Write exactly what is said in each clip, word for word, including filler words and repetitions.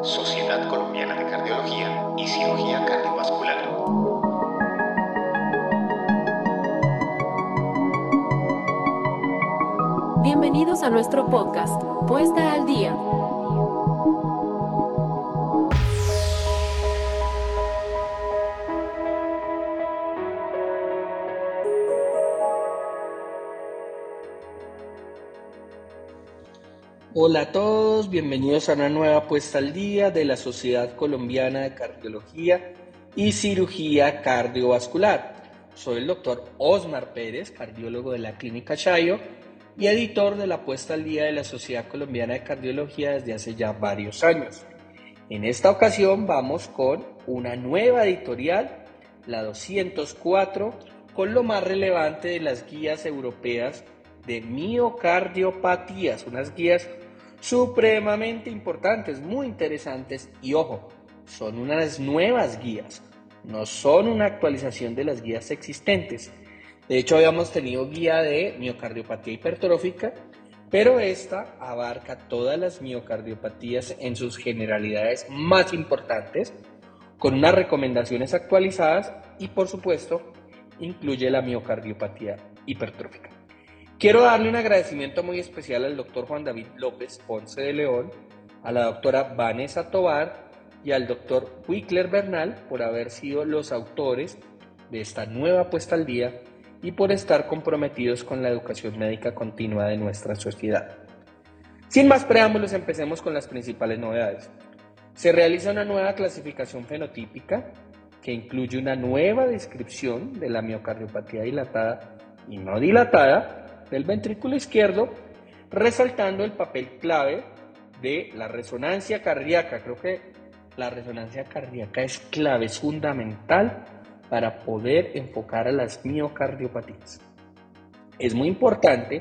Sociedad Colombiana de Cardiología y Cirugía Cardiovascular. Bienvenidos a nuestro podcast, Puesta al Día. Hola a todos, bienvenidos a una nueva puesta al día de la Sociedad Colombiana de Cardiología y Cirugía Cardiovascular. Soy el doctor Osmar Pérez, cardiólogo de la Clínica Chayo y editor de la puesta al día de la Sociedad Colombiana de Cardiología desde hace ya varios años. En esta ocasión vamos con una nueva editorial, la doscientos cuatro, con lo más relevante de las guías europeas de miocardiopatías, unas guías supremamente importantes, muy interesantes y ojo, son unas nuevas guías, no son una actualización de las guías existentes. De hecho, habíamos tenido guía de miocardiopatía hipertrófica, pero esta abarca todas las miocardiopatías en sus generalidades más importantes, con unas recomendaciones actualizadas y, por supuesto, incluye la miocardiopatía hipertrófica. Quiero darle un agradecimiento muy especial al doctor Juan David López Ponce de León, a la doctora Vanessa Tovar y al doctor Wickler Bernal por haber sido los autores de esta nueva puesta al día y por estar comprometidos con la educación médica continua de nuestra sociedad. Sin más preámbulos, empecemos con las principales novedades. Se realiza una nueva clasificación fenotípica que incluye una nueva descripción de la miocardiopatía dilatada y no dilatada del ventrículo izquierdo, resaltando el papel clave de la resonancia cardíaca. Creo que la resonancia cardíaca es clave, es fundamental para poder enfocar a las miocardiopatías. Es muy importante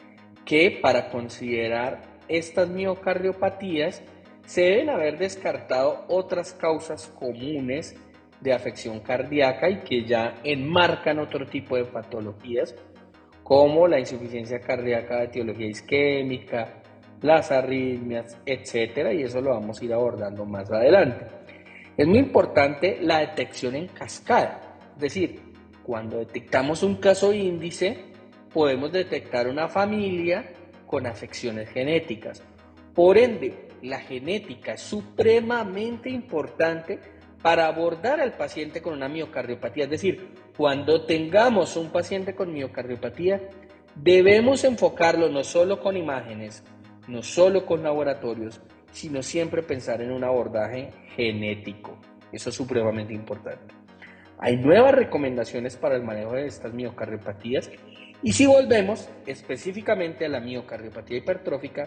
que para considerar estas miocardiopatías se deben haber descartado otras causas comunes de afección cardíaca y que ya enmarcan otro tipo de patologías, como la insuficiencia cardíaca de etiología isquémica, las arritmias, etcétera, y eso lo vamos a ir abordando más adelante. Es muy importante la detección en cascada, es decir, cuando detectamos un caso índice, podemos detectar una familia con afecciones genéticas. Por ende, la genética es supremamente importante para abordar al paciente con una miocardiopatía, es decir, cuando tengamos un paciente con miocardiopatía, debemos enfocarlo no solo con imágenes, no solo con laboratorios, sino siempre pensar en un abordaje genético. Eso es supremamente importante. Hay nuevas recomendaciones para el manejo de estas miocardiopatías y si volvemos específicamente a la miocardiopatía hipertrófica,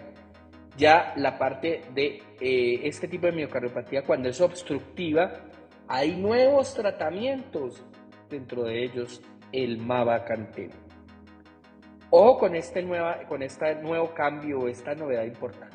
ya la parte de eh, este tipo de miocardiopatía, cuando es obstructiva, hay nuevos tratamientos, dentro de ellos el mavacamten. Ojo con este, nueva, con este nuevo cambio, esta novedad importante.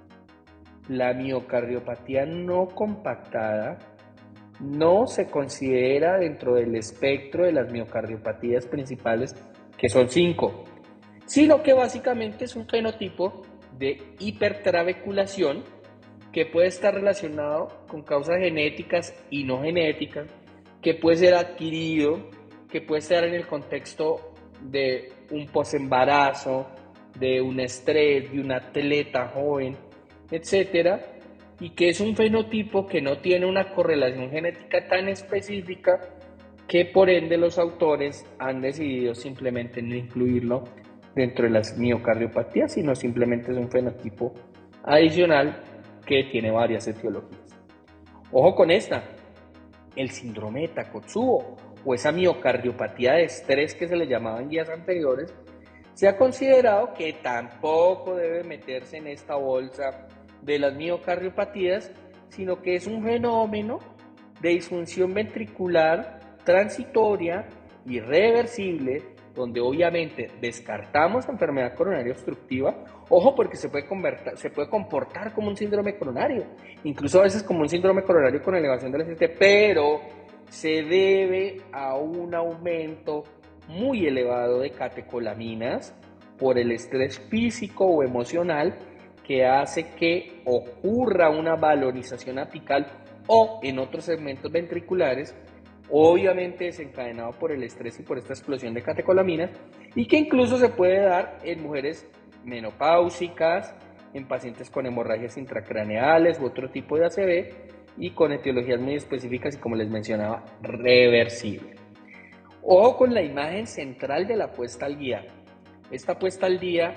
La miocardiopatía no compactada no se considera dentro del espectro de las miocardiopatías principales, que son cinco, sino que básicamente es un fenotipo de hipertraveculación que puede estar relacionado con causas genéticas y no genéticas, que puede ser adquirido, que puede estar en el contexto de un posembarazo, de un estrés, de un atleta joven, etcétera, y que es un fenotipo que no tiene una correlación genética tan específica que por ende los autores han decidido simplemente no incluirlo dentro de las miocardiopatías, sino simplemente es un fenotipo adicional que tiene varias etiologías. Ojo con esta, el síndrome de Takotsubo o esa miocardiopatía de estrés que se le llamaba en guías anteriores, se ha considerado que tampoco debe meterse en esta bolsa de las miocardiopatías, sino que es un fenómeno de disfunción ventricular transitoria y reversible, donde obviamente descartamos enfermedad coronaria obstructiva. Ojo, porque se puede, convertir, se puede comportar como un síndrome coronario, incluso a veces como un síndrome coronario con elevación del S T, pero se debe a un aumento muy elevado de catecolaminas por el estrés físico o emocional que hace que ocurra una valorización apical o en otros segmentos ventriculares, obviamente desencadenado por el estrés y por esta explosión de catecolaminas, y que incluso se puede dar en mujeres menopáusicas, en pacientes con hemorragias intracraneales u otro tipo de A C V y con etiologías muy específicas y, como les mencionaba, reversible. Ojo con la imagen central de la puesta al día. Esta puesta al día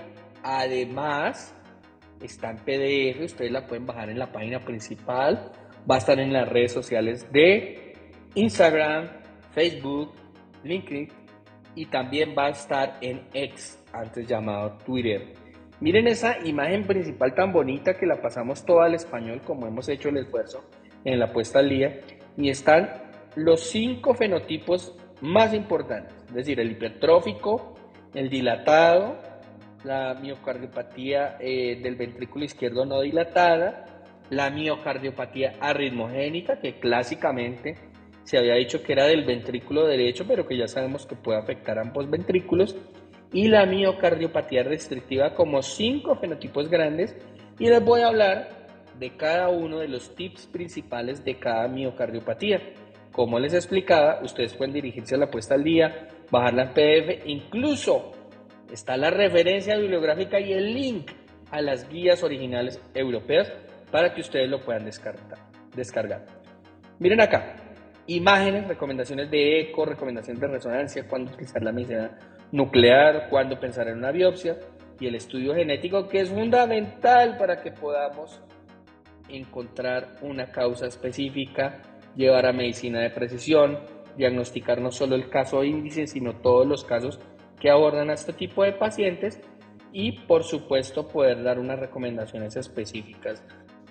además está en P D F, ustedes la pueden bajar en la página principal, va a estar en las redes sociales de Instagram, Facebook, LinkedIn y también va a estar en X, antes llamado Twitter. Miren esa imagen principal tan bonita que la pasamos toda al español, como hemos hecho el esfuerzo en la puesta al día, y están los cinco fenotipos más importantes, es decir, el hipertrófico, el dilatado, la miocardiopatía eh, del ventrículo izquierdo no dilatada, la miocardiopatía arritmogénica, que clásicamente se había dicho que era del ventrículo derecho, pero que ya sabemos que puede afectar a ambos ventrículos, y la miocardiopatía restrictiva, como cinco fenotipos grandes, y les voy a hablar de cada uno de los tips principales de cada miocardiopatía. Como les explicaba, ustedes pueden dirigirse a la puesta al día, bajarla en P D F, incluso está la referencia bibliográfica y el link a las guías originales europeas para que ustedes lo puedan descargar. descargar. Miren acá, imágenes, recomendaciones de eco, recomendaciones de resonancia, cuándo utilizar la medicina nuclear, cuándo pensar en una biopsia y el estudio genético, que es fundamental para que podamos encontrar una causa específica, llevar a medicina de precisión, diagnosticar no solo el caso índice, sino todos los casos que abordan a este tipo de pacientes y, por supuesto, poder dar unas recomendaciones específicas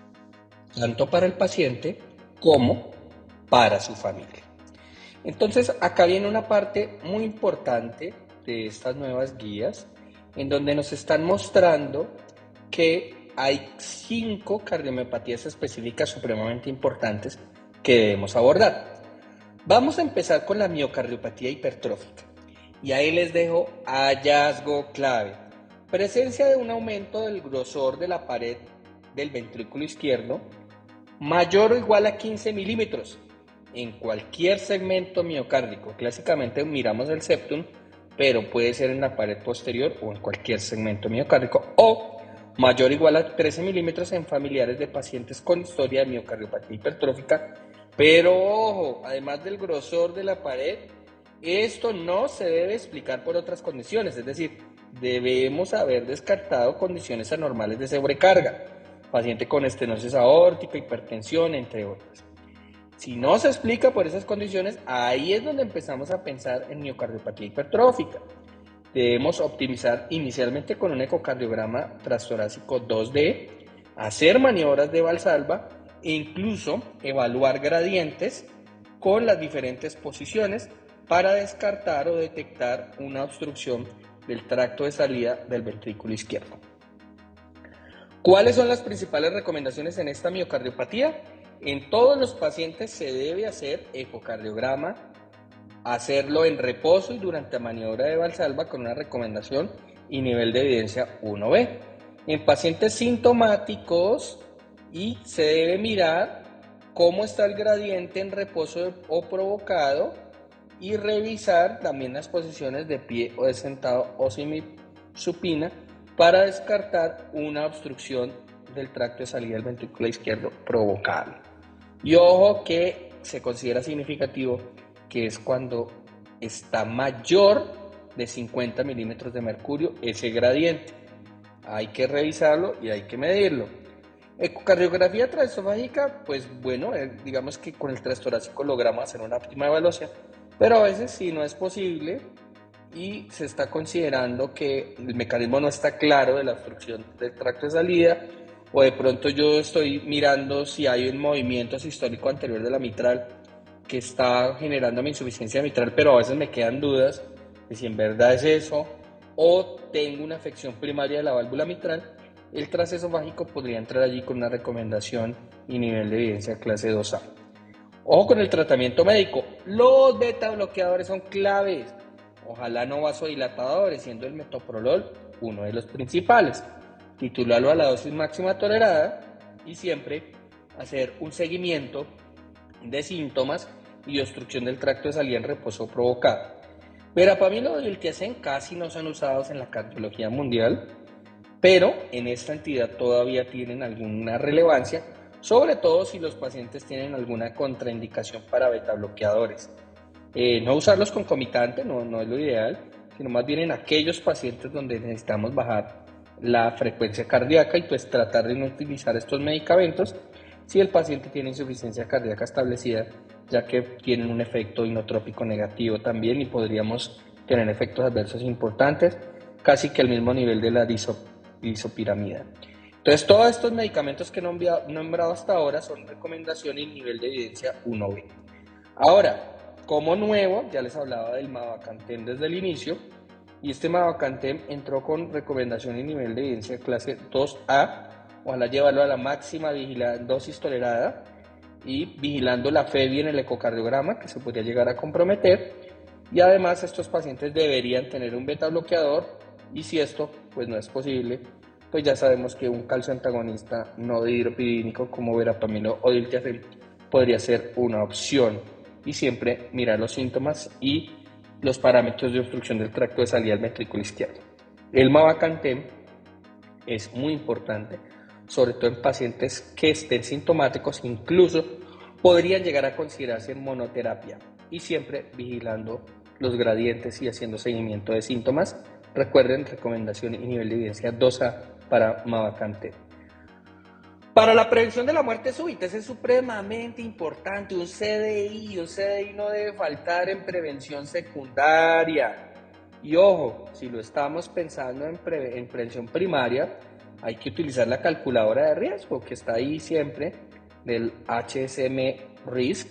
tanto para el paciente como para su familia. Entonces, acá viene una parte muy importante de estas nuevas guías, en donde nos están mostrando que hay cinco cardiomiopatías específicas supremamente importantes que debemos abordar. Vamos a empezar con la miocardiopatía hipertrófica. Y ahí les dejo hallazgo clave. Presencia de un aumento del grosor de la pared del ventrículo izquierdo mayor o igual a quince milímetros en cualquier segmento miocárdico. Clásicamente miramos el septum, pero puede ser en la pared posterior o en cualquier segmento miocárdico, o mayor o igual a trece milímetros en familiares de pacientes con historia de miocardiopatía hipertrófica. Pero ojo, además del grosor de la pared, esto no se debe explicar por otras condiciones, es decir, debemos haber descartado condiciones anormales de sobrecarga, paciente con estenosis aórtica, hipertensión, entre otras. Si no se explica por esas condiciones, ahí es donde empezamos a pensar en miocardiopatía hipertrófica. Debemos optimizar inicialmente con un ecocardiograma transtorácico dos D, hacer maniobras de Valsalva e incluso evaluar gradientes con las diferentes posiciones para descartar o detectar una obstrucción del tracto de salida del ventrículo izquierdo. ¿Cuáles son las principales recomendaciones en esta miocardiopatía? En todos los pacientes se debe hacer ecocardiograma, hacerlo en reposo y durante la maniobra de Valsalva con una recomendación y nivel de evidencia uno B. En pacientes sintomáticos y se debe mirar cómo está el gradiente en reposo o provocado y revisar también las posiciones de pie o de sentado o semisupina para descartar una obstrucción del tracto de salida del ventrículo izquierdo provocable. Y ojo que se considera significativo que es cuando está mayor de cincuenta milímetros de mercurio ese gradiente. Hay que revisarlo y hay que medirlo. Ecocardiografía transesofágica, pues bueno, eh, digamos que con el transtorácico logramos hacer una óptima evaluación, pero a veces si no es posible y se está considerando que el mecanismo no está claro de la obstrucción del tracto de salida, o de pronto yo estoy mirando si hay un movimiento sistólico anterior de la mitral que está generando mi insuficiencia mitral, pero a veces me quedan dudas de si en verdad es eso, o tengo una afección primaria de la válvula mitral, el transesofágico podría entrar allí con una recomendación y nivel de evidencia clase dos A. Ojo con el tratamiento médico, los beta bloqueadores son claves, ojalá no vasodilatadores, siendo el metoprolol uno de los principales. titularlo a la dosis máxima tolerada y siempre hacer un seguimiento de síntomas y obstrucción del tracto de salida en reposo provocado. Verapamilo y diltiazem casi no son usados en la cardiología mundial, pero en esta entidad todavía tienen alguna relevancia, sobre todo si los pacientes tienen alguna contraindicación para beta bloqueadores. Eh, no usarlos concomitante no, no es lo ideal, sino más bien en aquellos pacientes donde necesitamos bajar la frecuencia cardíaca y pues tratar de no utilizar estos medicamentos si el paciente tiene insuficiencia cardíaca establecida, ya que tienen un efecto inotrópico negativo también y podríamos tener efectos adversos importantes, casi que al mismo nivel de la disopiramida. Entonces, todos estos medicamentos que he nombrado hasta ahora son recomendación y nivel de evidencia uno B. Ahora, como nuevo, ya les hablaba del mavacantem desde el inicio, y este mavacantem entró con recomendación y nivel de evidencia clase dos A, ojalá llevarlo a la máxima dosis tolerada y vigilando la F E B I en el ecocardiograma, que se podría llegar a comprometer, y además estos pacientes deberían tener un beta bloqueador, y si esto pues no es posible, pues ya sabemos que un calcio antagonista no dihidropiridínico como verapamilo o diltiazem podría ser una opción, y siempre mirar los síntomas y los parámetros de obstrucción del tracto de salida del ventrículo izquierdo. El mavacantem es muy importante, sobre todo en pacientes que estén sintomáticos, incluso podrían llegar a considerarse monoterapia, y siempre vigilando los gradientes y haciendo seguimiento de síntomas. Recuerden, recomendación y nivel de evidencia dos A para mavacantem. Para la prevención de la muerte súbita, es supremamente importante. Un C D I, un C D I no debe faltar en prevención secundaria. Y ojo, si lo estamos pensando en, pre en prevención primaria, hay que utilizar la calculadora de riesgo que está ahí siempre, del H S M Risk,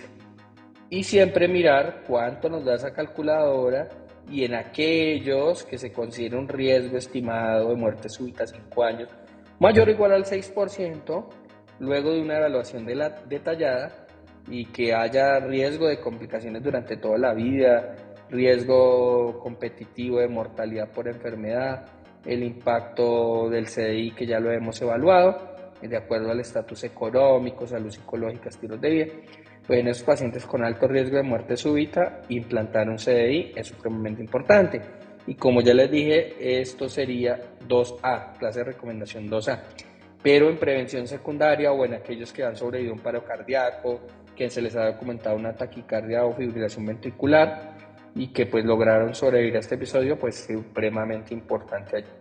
y siempre mirar cuánto nos da esa calculadora, y en aquellos que se considera un riesgo estimado de muerte súbita a cinco años, mayor o igual al seis por ciento, luego de una evaluación de la, detallada, y que haya riesgo de complicaciones durante toda la vida, riesgo competitivo de mortalidad por enfermedad, el impacto del C D I que ya lo hemos evaluado, de acuerdo al estatus económico, salud psicológica, estilos de vida. Pues en esos pacientes con alto riesgo de muerte súbita, implantar un C D I es supremamente importante. Y como ya les dije, esto sería dos A, clase de recomendación dos A. Pero en prevención secundaria o en aquellos que han sobrevivido a un paro cardíaco, que se les ha documentado una taquicardia o fibrilación ventricular y que pues lograron sobrevivir a este episodio, pues es supremamente importante allí.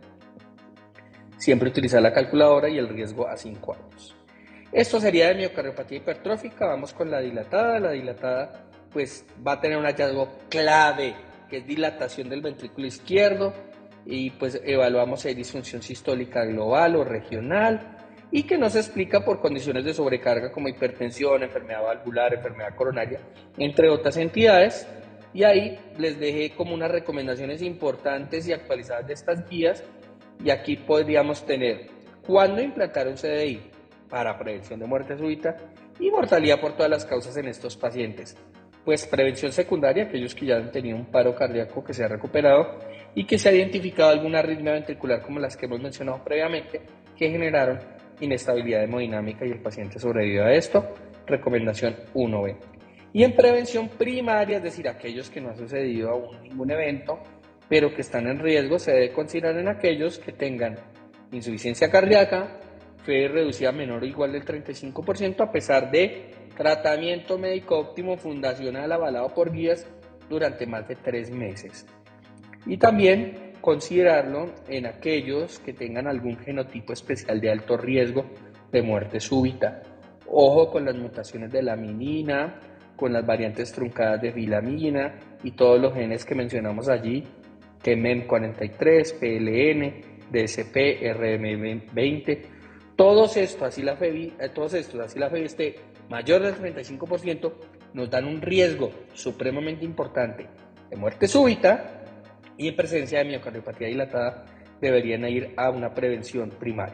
Siempre utilizar la calculadora y el riesgo a cinco años. Esto sería de miocardiopatía hipertrófica. Vamos con la dilatada. La dilatada pues va a tener un hallazgo clave, que es dilatación del ventrículo izquierdo, y pues evaluamos si hay disfunción sistólica global o regional, y que no se explica por condiciones de sobrecarga como hipertensión, enfermedad valvular, enfermedad coronaria, entre otras entidades. Y ahí les dejé como unas recomendaciones importantes y actualizadas de estas guías, y aquí podríamos tener cuándo implantar un C D I para prevención de muerte súbita y mortalidad por todas las causas en estos pacientes. Pues prevención secundaria, aquellos que ya han tenido un paro cardíaco que se ha recuperado y que se ha identificado alguna arritmia ventricular como las que hemos mencionado previamente, que generaron inestabilidad hemodinámica y el paciente sobrevivió a esto. Recomendación uno B. Y en prevención primaria, es decir, aquellos que no han sucedido aún ningún evento, pero que están en riesgo, se debe considerar en aquellos que tengan insuficiencia cardíaca, F E B I reducida menor o igual del treinta y cinco por ciento a pesar de tratamiento médico óptimo fundacional avalado por guías durante más de tres meses. Y también considerarlo en aquellos que tengan algún genotipo especial de alto riesgo de muerte súbita. Ojo con las mutaciones de laminina, con las variantes truncadas de filamina y todos los genes que mencionamos allí, T M E M cuarenta y tres, P L N, D S P, R M veinte. Todos estos, así la F E B I, eh, todos estos, así la F E B I esté mayor del treinta y cinco por ciento, nos dan un riesgo supremamente importante de muerte súbita, y en presencia de miocardiopatía dilatada deberían ir a una prevención primaria.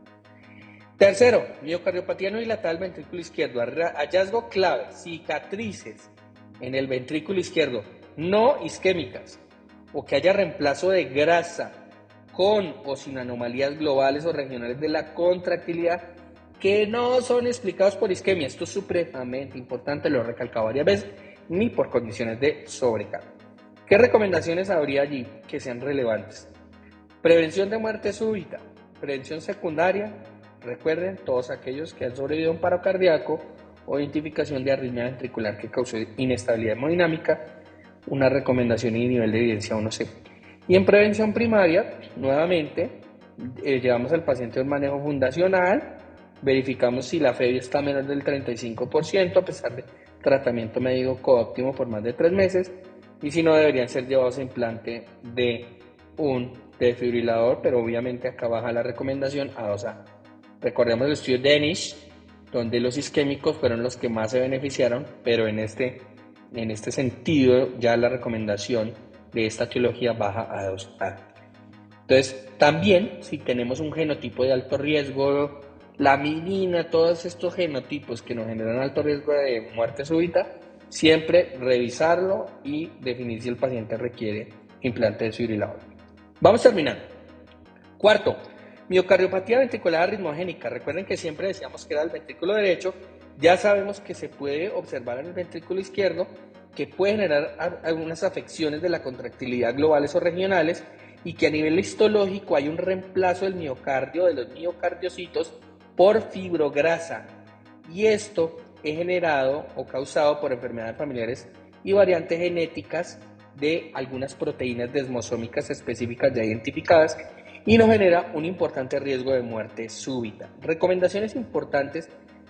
Tercero, miocardiopatía no dilatada del ventrículo izquierdo. Hallazgo clave, cicatrices en el ventrículo izquierdo no isquémicas o que haya reemplazo de grasa con o sin anomalías globales o regionales de la contractilidad que no son explicados por isquemia. Esto es supremamente importante, lo he recalcado varias veces, ni por condiciones de sobrecarga. ¿Qué recomendaciones habría allí que sean relevantes? Prevención de muerte súbita, prevención secundaria, recuerden todos aquellos que han sobrevivido a un paro cardíaco o identificación de arritmia ventricular que causó inestabilidad hemodinámica, una recomendación y nivel de evidencia uno C. Y en prevención primaria, nuevamente, eh, llevamos al paciente a un manejo fundacional, verificamos si la febio está menor del treinta y cinco por ciento a pesar de tratamiento médico coóptimo por más de tres meses, y si no, deberían ser llevados a implante de un desfibrilador, pero obviamente acá baja la recomendación a dos A. Recordemos el estudio Danish, donde los isquémicos fueron los que más se beneficiaron, pero en este, en este sentido ya la recomendación de esta etiología baja a dos A. Entonces, también si tenemos un genotipo de alto riesgo, la mirina, todos estos genotipos que nos generan alto riesgo de muerte súbita, siempre revisarlo y definir si el paciente requiere implante desfibrilador. Vamos terminando. Cuarto, miocardiopatía ventricular arritmogénica. Recuerden que siempre decíamos que era el ventrículo derecho. Ya sabemos que se puede observar en el ventrículo izquierdo, que puede generar algunas afecciones de la contractilidad globales o regionales, y que a nivel histológico hay un reemplazo del miocardio, de los miocardiocitos, por fibrograsa. Y esto es generado o causado por enfermedades familiares y variantes genéticas de algunas proteínas desmosómicas específicas ya identificadas, y nos genera un importante riesgo de muerte súbita. Recomendaciones importantes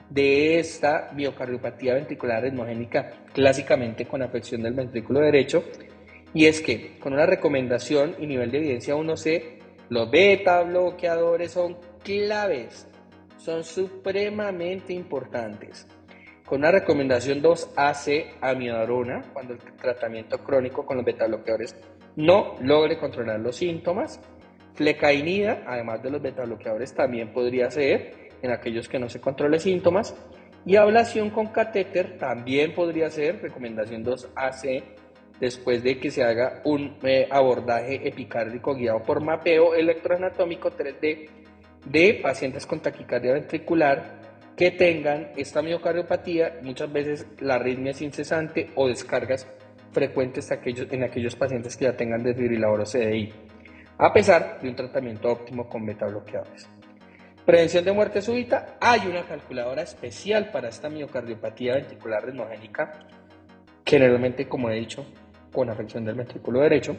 de esta miocardiopatía ventricular arritmogénica, clásicamente con afección del ventrículo derecho, y es que con una recomendación y nivel de evidencia uno C, los beta bloqueadores son claves, son supremamente importantes. Con una recomendación dos A C, amiodarona, cuando el tratamiento crónico con los beta bloqueadores no logre controlar los síntomas. Flecainida, además de los beta bloqueadores, también podría ser en aquellos que no se controlen síntomas. Y ablación con catéter también podría ser recomendación dos A C, después de que se haga un eh, abordaje epicárdico guiado por mapeo electroanatómico tres D de pacientes con taquicardia ventricular que tengan esta miocardiopatía. Muchas veces la arritmia es incesante o descargas frecuentes aquellos, en aquellos pacientes que ya tengan desfibrilador o C D I, a pesar de un tratamiento óptimo con beta bloqueadores. Prevención de muerte súbita, hay una calculadora especial para esta miocardiopatía ventricular arritmogénica, generalmente, como he dicho, con afección del ventrículo derecho.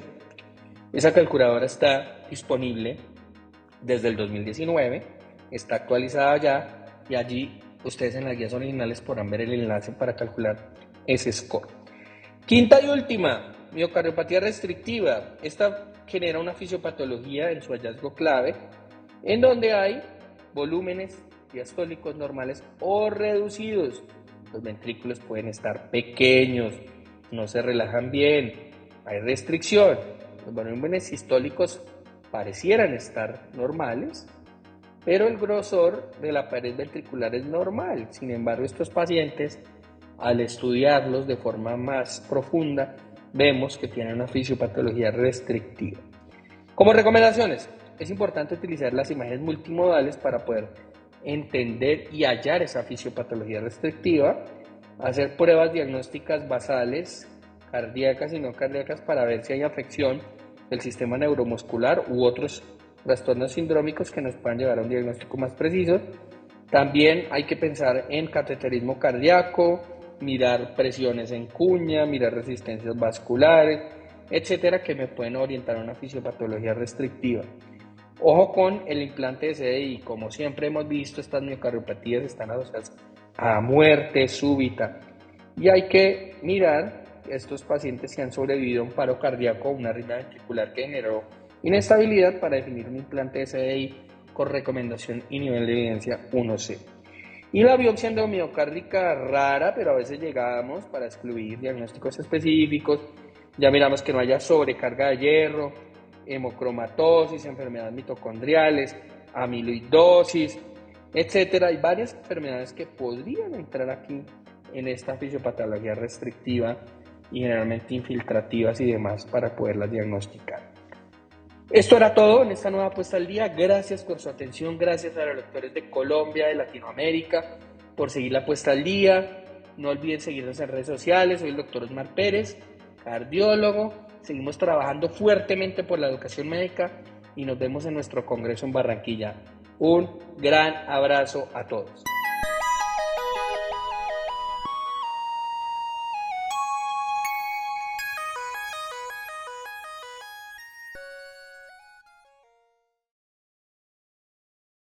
Esa calculadora está disponible desde el dos mil diecinueve, está actualizada ya, y allí ustedes en las guías originales podrán ver el enlace para calcular ese score. Quinta y última, miocardiopatía restrictiva. Esta genera una fisiopatología en su hallazgo clave, en donde hay volúmenes diastólicos normales o reducidos. Los ventrículos pueden estar pequeños, no se relajan bien, hay restricción. Los volúmenes sistólicos parecieran estar normales, pero el grosor de la pared ventricular es normal. Sin embargo, estos pacientes, al estudiarlos de forma más profunda, vemos que tienen una fisiopatología restrictiva. Como recomendaciones, es importante utilizar las imágenes multimodales para poder entender y hallar esa fisiopatología restrictiva, hacer pruebas diagnósticas basales, cardíacas y no cardíacas, para ver si hay afección del sistema neuromuscular u otros trastornos sindrómicos que nos puedan llevar a un diagnóstico más preciso. También hay que pensar en cateterismo cardíaco, mirar presiones en cuña, mirar resistencias vasculares, etcétera, que me pueden orientar a una fisiopatología restrictiva. Ojo con el implante de C D I. Como siempre hemos visto, estas miocardiopatías están asociadas a muerte súbita, y hay que mirar estos pacientes que han sobrevivido a un paro cardíaco o una arritmia ventricular que generó inestabilidad para definir un implante de C D I con recomendación y nivel de evidencia uno C. Y la biopsia endomiocárdica rara, pero a veces llegamos para excluir diagnósticos específicos. Ya miramos que no haya sobrecarga de hierro, hemocromatosis, enfermedades mitocondriales, amiloidosis, etcétera. Hay varias enfermedades que podrían entrar aquí en esta fisiopatología restrictiva y generalmente infiltrativas y demás para poderlas diagnosticar. Esto era todo en esta nueva puesta al día. Gracias por su atención, gracias a los doctores de Colombia, de Latinoamérica, por seguir la puesta al día. No olviden seguirnos en redes sociales. Soy el doctor Osmar Pérez, cardiólogo. Seguimos trabajando fuertemente por la educación médica y nos vemos en nuestro congreso en Barranquilla. Un gran abrazo a todos.